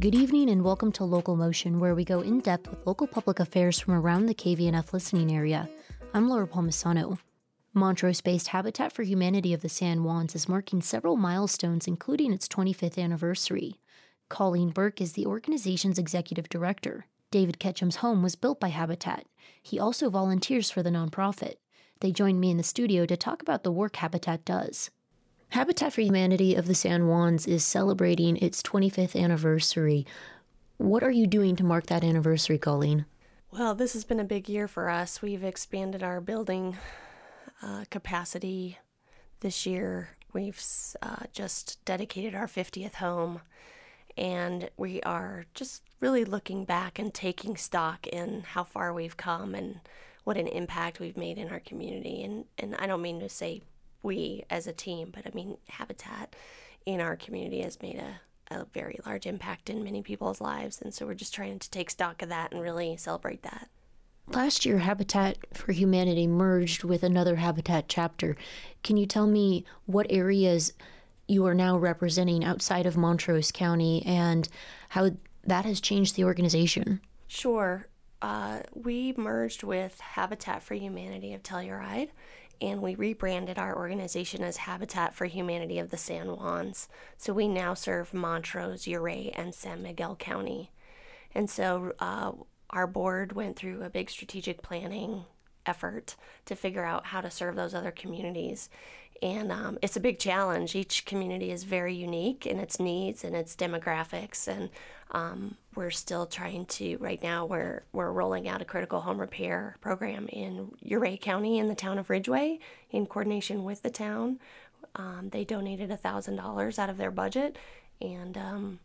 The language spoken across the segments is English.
Good evening and welcome to Local Motion, where we go in depth with local public affairs from around the KVNF listening area. I'm Laura Palmisano. Montrose-based Habitat for Humanity of the San Juans is marking several milestones, including its 25th anniversary. Colleen Burke is the organization's executive director. David Ketchum's home was built by Habitat. He also volunteers for the nonprofit. They joined me in the studio to talk about the work Habitat does. Habitat for Humanity of the San Juans is celebrating its 25th anniversary. What are you doing to mark that anniversary, Colleen? Well, this has been a big year for us. We've expanded our building capacity this year. We've just dedicated our 50th home, and we are just really looking back and taking stock in how far we've come and what an impact we've made in our community. And I don't mean to say we as a team, but I mean Habitat in our community has made a very large impact in many people's lives, and so we're just trying to take stock of that and really celebrate that. Last year, Habitat for Humanity merged with another Habitat chapter. Can you tell me what areas you are now representing outside of Montrose County and how that has changed the organization? Sure. We merged with Habitat for Humanity of Telluride, and we rebranded our organization as Habitat for Humanity of the San Juans. So we now serve Montrose, Ouray, and San Miguel County. And so our board went through a big strategic planning effort to figure out how to serve those other communities. And it's a big challenge. Each community is very unique in its needs and its demographics. And we're still trying to, right now, we're rolling out a critical home repair program in Ouray County in the town of Ridgway in coordination with the town. They donated $1,000 out of their budget, and and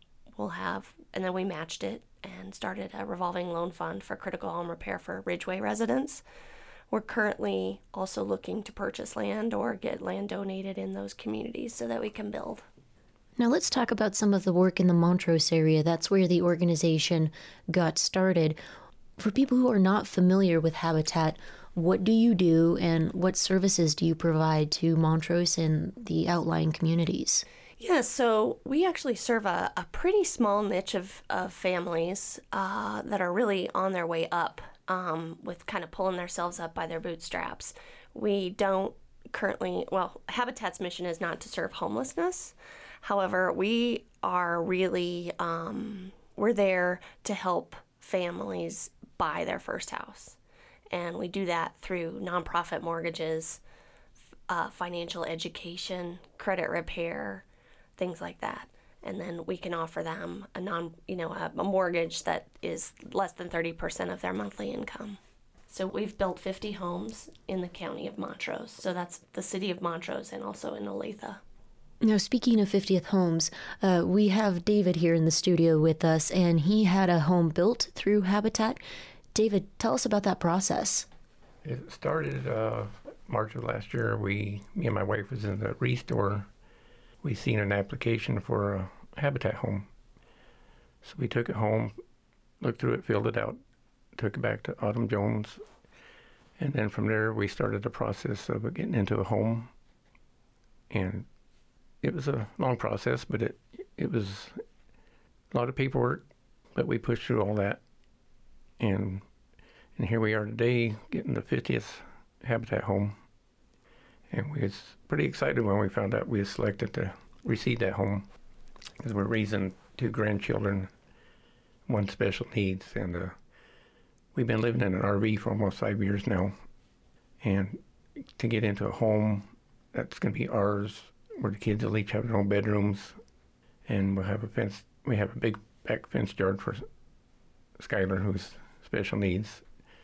then we matched it and started a revolving loan fund for critical home repair for Ridgway residents. We're currently also looking to purchase land or get land donated in those communities so that we can build. Now let's talk about some of the work in the Montrose area. That's where the organization got started. For people who are not familiar with Habitat, what do you do and what services do you provide to Montrose and the outlying communities? Yeah, so we actually serve a pretty small niche of families that are really on their way up, with kind of pulling themselves up by their bootstraps. We don't currently, Habitat's mission is not to serve homelessness. However, we are really, we're there to help families buy their first house. And we do that through nonprofit mortgages, financial education, credit repair, things like that. And then we can offer them a mortgage that is less than 30% of their monthly income. So we've built 50 homes in the county of Montrose. So that's the city of Montrose and also in Olathe. Now, speaking of 50th homes, we have David here in the studio with us, and he had a home built through Habitat. David, tell us about that process. It started March of last year. Me and my wife was in the Restore. We seen an application for a Habitat home. So we took it home, looked through it, filled it out, took it back to Autumn Jones, and then from there we started the process of getting into a home. And it was a long process, but it was a lot of paperwork, but we pushed through all that. And here we are today, getting the 50th Habitat home. And we was pretty excited when we found out we was selected to receive that home, because we're raising 2 grandchildren, 1 special needs, and we've been living in an RV for almost 5 years now. And to get into a home that's going to be ours, where the kids will each have their own bedrooms, and we'll have a fence. We have a big back fenced yard for Skylar, who's special needs,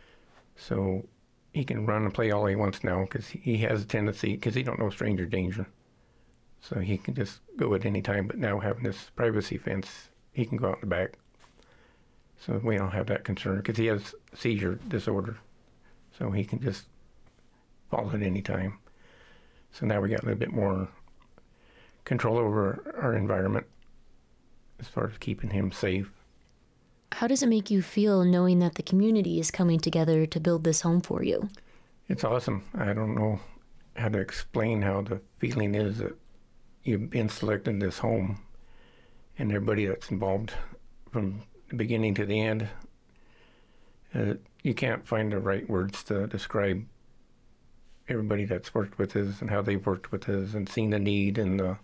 so he can run and play all he wants now, because he has a tendency, because he don't know stranger danger. So he can just go at any time, but now having this privacy fence, he can go out in the back. So we don't have that concern, because he has seizure disorder. So he can just fall at any time. So now we got a little bit more control over our environment as far as keeping him safe. How does it make you feel knowing that the community is coming together to build this home for you? It's awesome. I don't know how to explain how the feeling is that you've been selected this home, and everybody that's involved from the beginning to the end. You can't find the right words to describe everybody that's worked with us and how they've worked with us and seen the need, and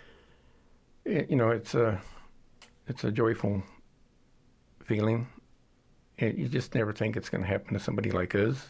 it's a joyful feeling. You just never think it's going to happen to somebody like us,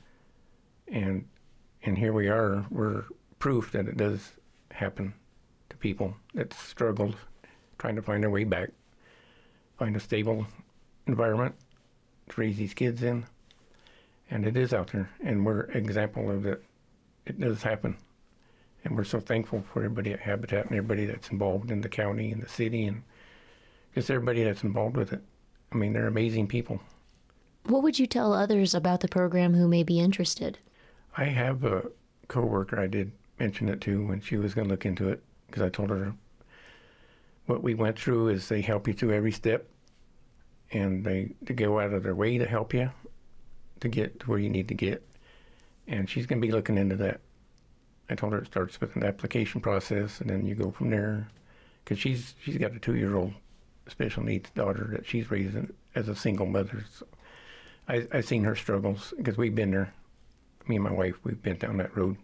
and here we are. We're proof that it does happen to people that struggled trying to find their way back, find a stable environment to raise these kids in. And it is out there, and we're an example of that. It does happen. And we're so thankful for everybody at Habitat and everybody that's involved in the county and the city and just everybody that's involved with it. I mean, they're amazing people. What would you tell others about the program who may be interested? I have a coworker I did mention it to when she was going to look into it, because I told her what we went through is they help you through every step, and they go out of their way to help you to get to where you need to get. And she's going to be looking into that. I told her it starts with an application process, and then you go from there, because she's got a 2-year-old special needs daughter that she's raising as a single mother. So I've seen her struggles, because we've been there. Me and my wife, we've been down that road.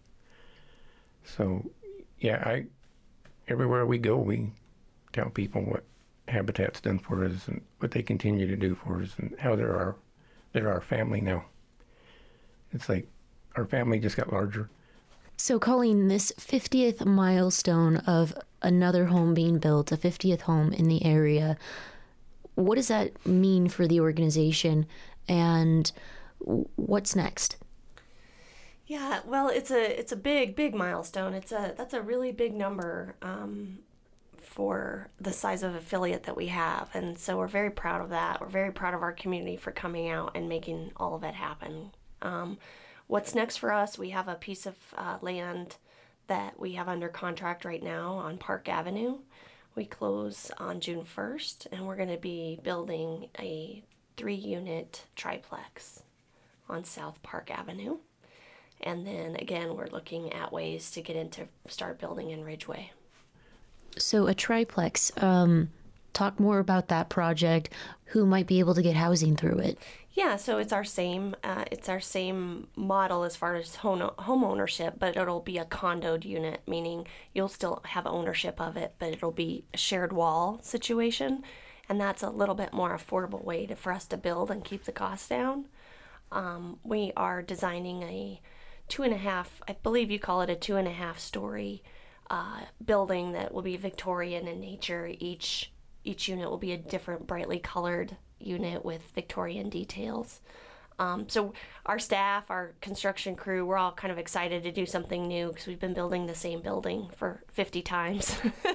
So, yeah, everywhere we go, we tell people what Habitat's done for us and what they continue to do for us and how they're our family now. It's like our family just got larger. So, Colleen, this 50th milestone of another home being built, a 50th home in the area, what does that mean for the organization, and what's next? Yeah, well, it's a big milestone. That's a really big number for the size of affiliate that we have, and so we're very proud of that. We're very proud of our community for coming out and making all of it happen. What's next for us? We have a piece of land that we have under contract right now on Park Avenue. We close on June 1st, and we're going to be building a 3-unit triplex on South Park Avenue. And then again, we're looking at ways to start building in Ridgeway. So a triplex, talk more about that project. Who might be able to get housing through it? Yeah, so it's our same model as far as home ownership, but it'll be a condoed unit, meaning you'll still have ownership of it, but it'll be a shared wall situation, and that's a little bit more affordable way for us to build and keep the costs down. We are designing a 2.5, I believe you call it a 2.5 story building that will be Victorian in nature. Each unit will be a different brightly colored unit with Victorian details. So our staff, our construction crew, we're all kind of excited to do something new because we've been building the same building for 50 times.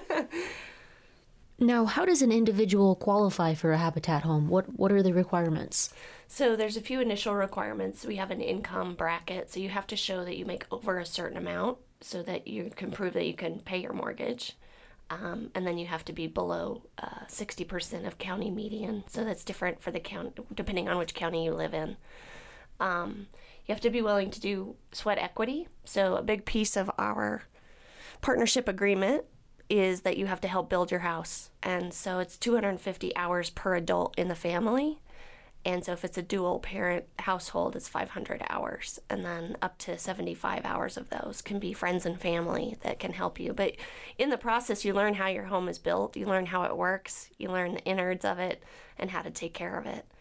Now, how does an individual qualify for a Habitat home? What are the requirements? So there's a few initial requirements. We have an income bracket, so you have to show that you make over a certain amount so that you can prove that you can pay your mortgage. And then you have to be below 60% of county median. So that's different for the county, depending on which county you live in. You have to be willing to do sweat equity. So a big piece of our partnership agreement is that you have to help build your house. And so it's 250 hours per adult in the family. And so if it's a dual parent household, it's 500 hours. And then up to 75 hours of those can be friends and family that can help you. But in the process, you learn how your home is built. You learn how it works. You learn the innards of it and how to take care of it.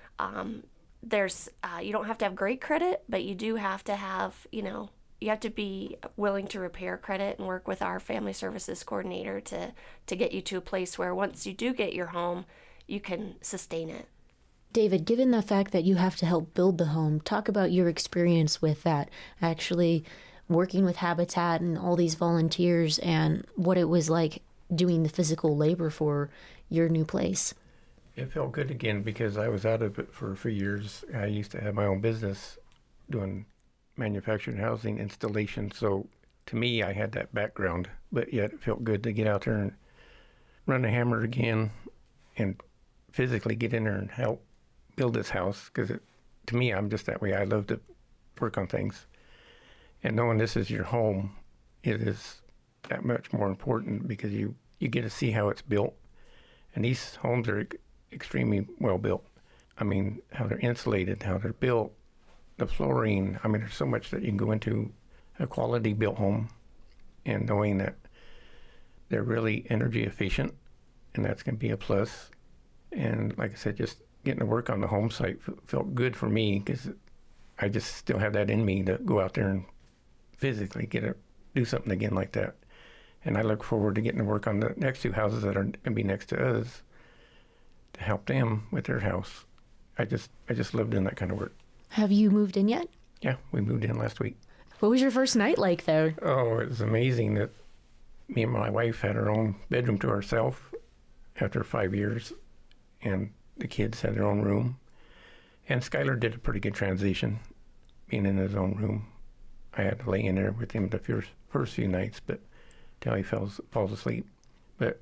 You don't have to have great credit, but you do have to have, you have to be willing to repair credit and work with our family services coordinator to get you to a place where once you do get your home, you can sustain it. David, given the fact that you have to help build the home, talk about your experience with that, actually working with Habitat and all these volunteers and what it was like doing the physical labor for your new place. It felt good again because I was out of it for a few years. I used to have my own business doing manufactured housing installation, so to me I had that background, but yet it felt good to get out there and run a hammer again and physically get in there and help build this house, because to me, I'm just that way. I love to work on things. And knowing this is your home, it is that much more important because you get to see how it's built. And these homes are extremely well built. I mean, how they're insulated, how they're built, the flooring. I mean, there's so much that you can go into a quality built home, and knowing that they're really energy efficient, and that's going to be a plus. And like I said, just getting to work on the home site felt good for me, because I just still have that in me to go out there and physically do something again like that. And I look forward to getting to work on the next 2 houses that are going to be next to us to help them with their house. I just love doing that kind of work. Have you moved in yet? Yeah, we moved in last week. What was your first night like there? Oh, it was amazing that me and my wife had our own bedroom to ourselves after 5 years, and the kids had their own room. And Skylar did a pretty good transition, being in his own room. I had to lay in there with him the first few nights, but till he falls asleep. But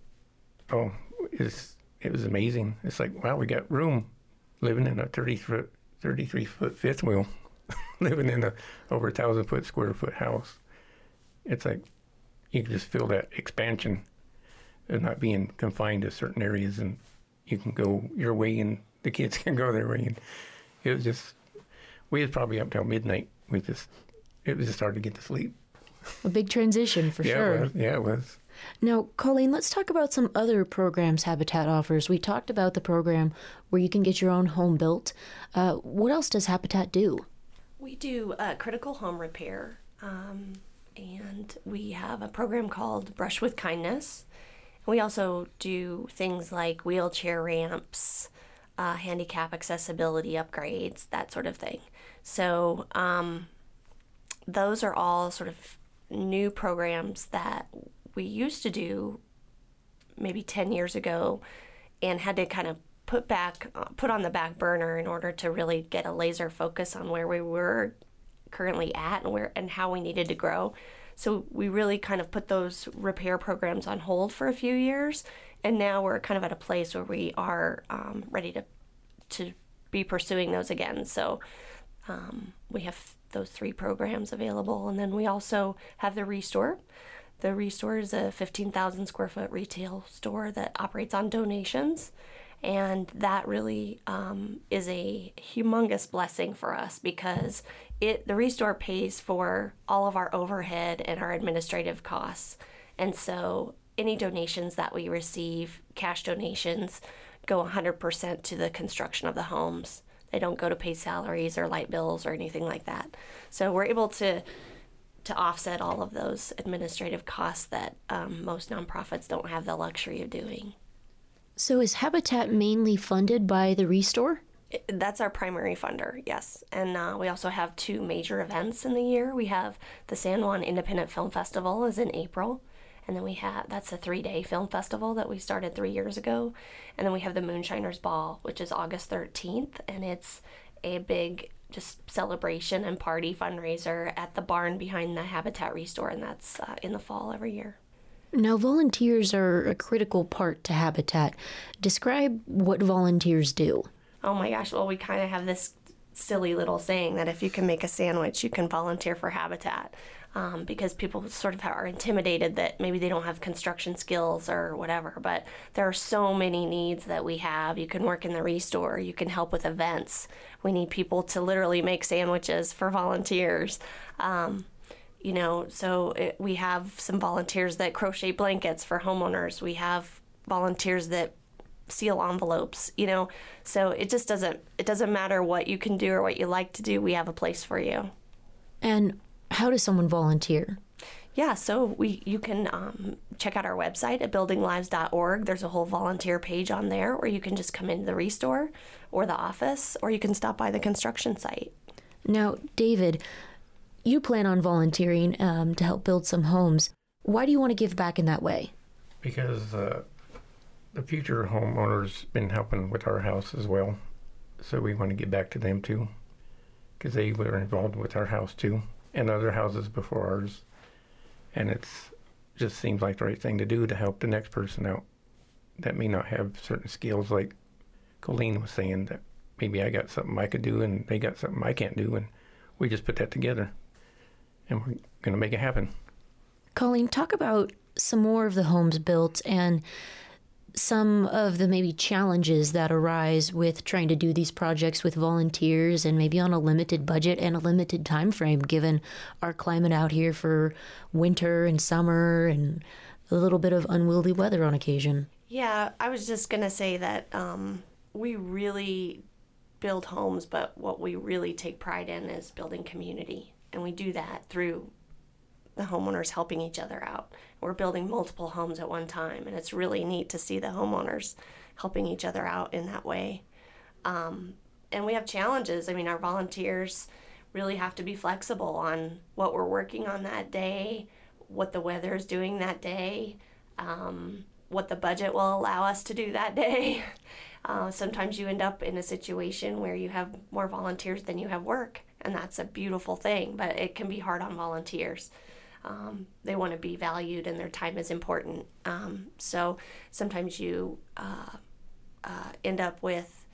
it was amazing. It's like, wow, we got room, living in a 33-foot fifth wheel, living in a over 1,000 square foot house. It's like you can just feel that expansion of not being confined to certain areas, and you can go your way and the kids can go their way. And it was just, we was probably up till midnight. It was just hard to get to sleep. A big transition for sure. It was. Now, Colleen, let's talk about some other programs Habitat offers. We talked about the program where you can get your own home built. What else does Habitat do? We do critical home repair, and we have a program called Brush with Kindness. We also do things like wheelchair ramps, handicap accessibility upgrades, that sort of thing. So those are all sort of new programs that we used to do maybe 10 years ago and had to kind of put on the back burner in order to really get a laser focus on where we were currently at and how we needed to grow. So we really kind of put those repair programs on hold for a few years, and now we're kind of at a place where we are ready to be pursuing those again. So we have those 3 programs available, and then we also have the Restore. The Restore is a 15,000 square foot retail store that operates on donations, and that really is a humongous blessing for us, because the Restore pays for all of our overhead and our administrative costs. And so any donations that we receive, cash donations, go 100% to the construction of the homes. They don't go to pay salaries or light bills or anything like that. So we're able to offset all of those administrative costs that most nonprofits don't have the luxury of doing. So is Habitat mainly funded by the Restore? That's our primary funder, yes. And we also have 2 major events in the year. We have the San Juan Independent Film Festival is in April. And then that's a 3-day film festival that we started 3 years ago. And then we have the Moonshiners Ball, which is August 13th. And it's a big just celebration and party fundraiser at the barn behind the Habitat Restore. And that's in the fall every year. Now, volunteers are a critical part to Habitat. Describe what volunteers do. Oh my gosh, well, we kind of have this silly little saying that if you can make a sandwich, you can volunteer for Habitat. Because people sort of are intimidated that maybe they don't have construction skills or whatever. But there are so many needs that we have. You can work in the Restore. You can help with events. We need people to literally make sandwiches for volunteers. We have some volunteers that crochet blankets for homeowners. We have volunteers that seal envelopes, So it doesn't matter what you can do or what you like to do. We have a place for you. And how does someone volunteer? Yeah, so you can check out our website at buildinglives.org. There's a whole volunteer page on there, or you can just come into the Restore or the office, or you can stop by the construction site. Now, David, you plan on volunteering to help build some homes. Why do you want to give back in that way? Because the future homeowners been helping with our house as well, so we want to give back to them too, because they were involved with our house too, and other houses before ours. And it's just seems like the right thing to do to help the next person out that may not have certain skills, like Colleen was saying, that maybe I got something I could do and they got something I can't do, and we just put that together and we're going to make it happen. Colleen, talk about some more of the homes built and some of the maybe challenges that arise with trying to do these projects with volunteers and maybe on a limited budget and a limited time frame, given our climate out here for winter and summer and a little bit of unwieldy weather on occasion? Yeah, I was just going to say that we really build homes, but what we really take pride in is building community. And we do that through the homeowners helping each other out. We're building multiple homes at one time, and it's really neat to see the homeowners helping each other out in that way. And we have challenges. I mean, our volunteers really have to be flexible on what we're working on that day, what the weather is doing that day, what the budget will allow us to do that day. Sometimes you end up in a situation where you have more volunteers than you have work, and that's a beautiful thing, but it can be hard on volunteers. They want to be valued and their time is important. So sometimes you end up with,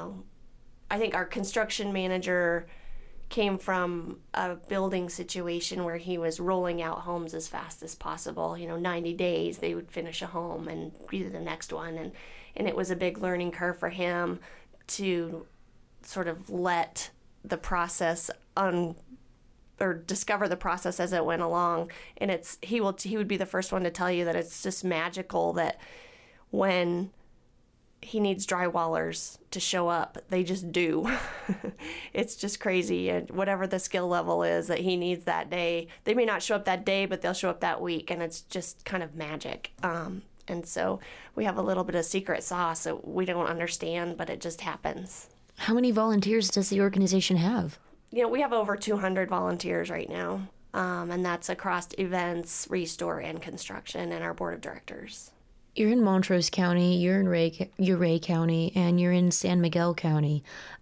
I think our construction manager came from a building situation where he was rolling out homes as fast as possible. 90 days they would finish a home and be to the next one. And it was a big learning curve for him to sort of let the process or discover the process as it went along. And he would be the first one to tell you that it's just magical that when he needs drywallers to show up, they just do. It's just crazy. And whatever the skill level is that he needs that day, they may not show up that day, but they'll show up that week, and it's just kind of magic. And so we have a little bit of secret sauce that we don't understand, but it just happens. How many volunteers does the organization have? We have over 200 volunteers right now, and that's across events, restore, and construction, and our board of directors. You're in Montrose County, you're in Ray County, and you're in San Miguel County.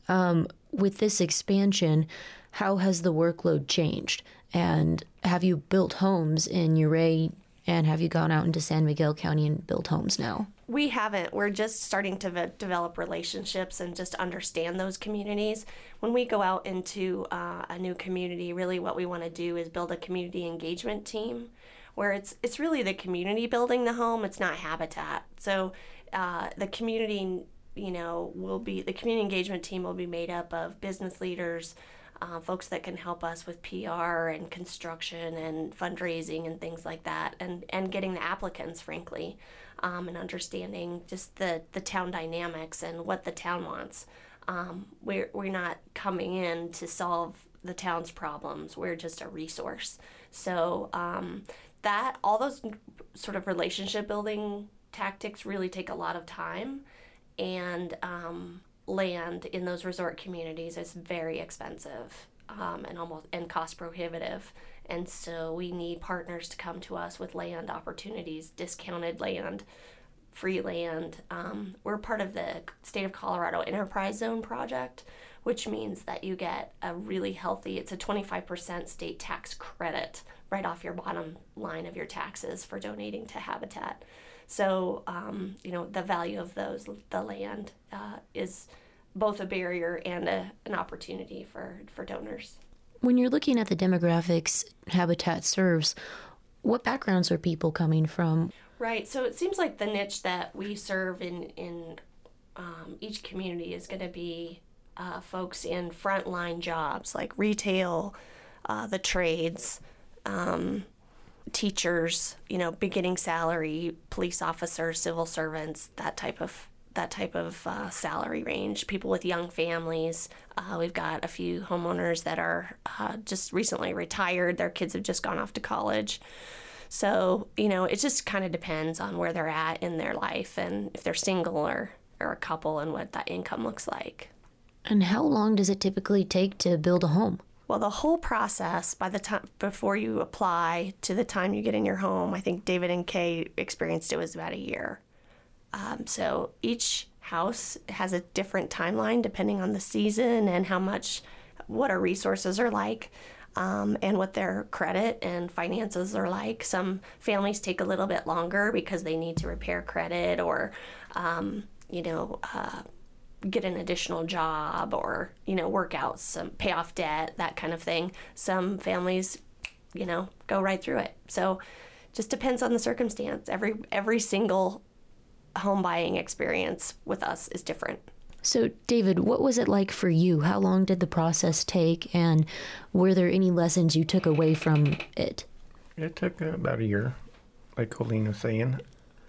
With this expansion, how has the workload changed? And have you built homes in Ray, and have you gone out into San Miguel County and built homes now? We haven't. We're just starting to develop relationships and just understand those communities. When we go out into a new community, really what we want to do is build a community engagement team where it's really the community building the home. It's not Habitat. So the community, the community engagement team will be made up of business leaders, folks that can help us with PR and construction and fundraising and things like that, and getting the applicants, frankly. And understanding just the town dynamics and what the town wants. We're not coming in to solve the town's problems. We're just a resource. So all those sort of relationship building tactics really take a lot of time, and land in those resort communities is very expensive and cost prohibitive. And so we need partners to come to us with land opportunities, discounted land, free land. We're part of the State of Colorado Enterprise Zone project, which means that you get a really healthy, it's a 25% state tax credit right off your bottom line of your taxes for donating to Habitat. So, the value of the land is both a barrier and an opportunity for donors. When you're looking at the demographics Habitat serves, what backgrounds are people coming from? Right. So it seems like the niche that we serve in each community is going to be folks in frontline jobs like retail, the trades, teachers, beginning salary, police officers, civil servants, that type of salary range, people with young families. We've got a few homeowners that are just recently retired. Their kids have just gone off to college. So, it just kind of depends on where they're at in their life and if they're single or a couple and what that income looks like. And how long does it typically take to build a home? Well, the whole process, by the time before you apply to the time you get in your home, I think David and Kay experienced it was about a year. So each house has a different timeline depending on the season and what our resources are like, and what their credit and finances are like. Some families take a little bit longer because they need to repair credit or, get an additional job or, work out pay off debt, that kind of thing. Some families, go right through it. So just depends on the circumstance. Every single home buying experience with us is different. So, David, what was it like for you? How long did the process take, and were there any lessons you took away from it? It took about a year, like Colleen was saying,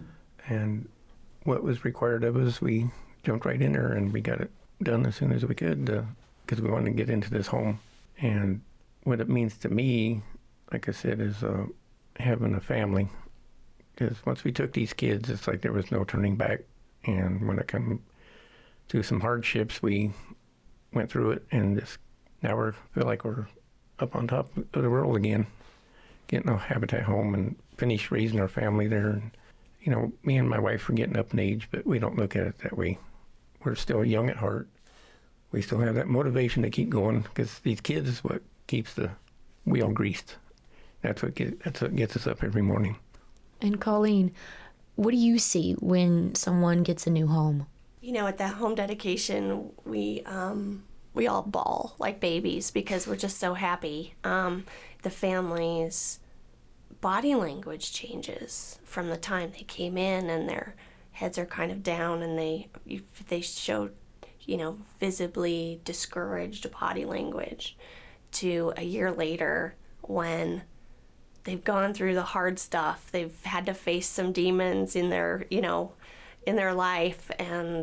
and what was required of us, we jumped right in there and we got it done as soon as we could because we wanted to get into this home. And what it means to me, like I said, is having a family. Because once we took these kids, it's like there was no turning back. And when it came to some hardships, we went through it, and just now we feel like we're up on top of the world again, getting a Habitat home and finish raising our family there. And, you know, me and my wife are getting up in age, but we don't look at it that way. We're still young at heart. We still have that motivation to keep going because these kids is what keeps the wheel greased. That's what gets us up every morning. And Colleen, what do you see when someone gets a new home? You know, at that home dedication, we all bawl like babies because we're just so happy. The family's body language changes from the time they came in, and their heads are kind of down, and they show, you know, visibly discouraged body language, to a year later when they've gone through the hard stuff. They've had to face some demons in their, you know, in their life, and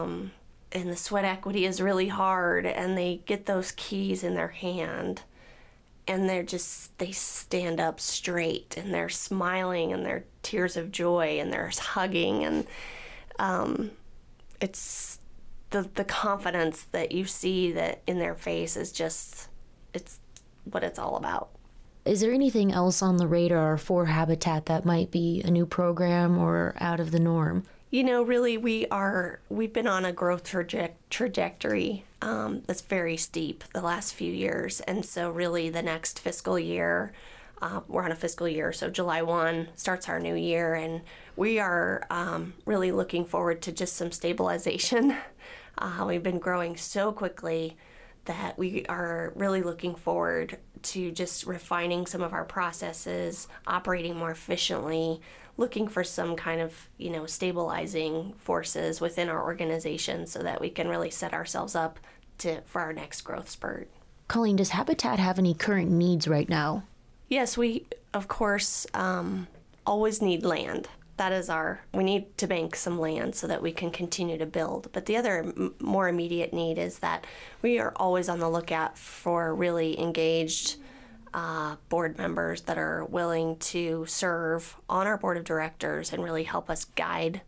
the sweat equity is really hard, and they get those keys in their hand, and they stand up straight, and they're smiling, and they're tears of joy, and they're hugging, and it's the confidence that you see that in their face is just, it's what it's all about. Is there anything else on the radar for Habitat that might be a new program or out of the norm? You know, really, we've been on a growth trajectory that's very steep the last few years. And so really the next fiscal year, we're on a fiscal year, so July 1 starts our new year. And we are really looking forward to just some stabilization. We've been growing so quickly that we are really looking forward to just refining some of our processes, operating more efficiently, looking for some kind of, you know, stabilizing forces within our organization so that we can really set ourselves up for our next growth spurt. Colleen, does Habitat have any current needs right now? Yes, we, of course, always need land. That is we need to bank some land so that we can continue to build. But the other more immediate need is that we are always on the lookout for really engaged board members that are willing to serve on our board of directors and really help us guide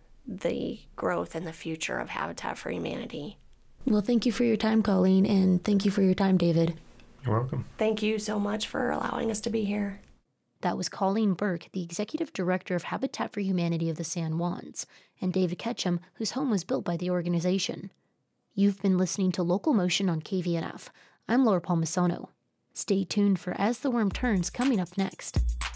the growth and the future of Habitat for Humanity. Well, thank you for your time, Colleen, and thank you for your time, David. You're welcome. Thank you so much for allowing us to be here. That was Colleen Burke, the Executive Director of Habitat for Humanity of the San Juans, and David Ketchum, whose home was built by the organization. You've been listening to Local Motion on KVNF. I'm Laura Palmisano. Stay tuned for As the Worm Turns coming up next.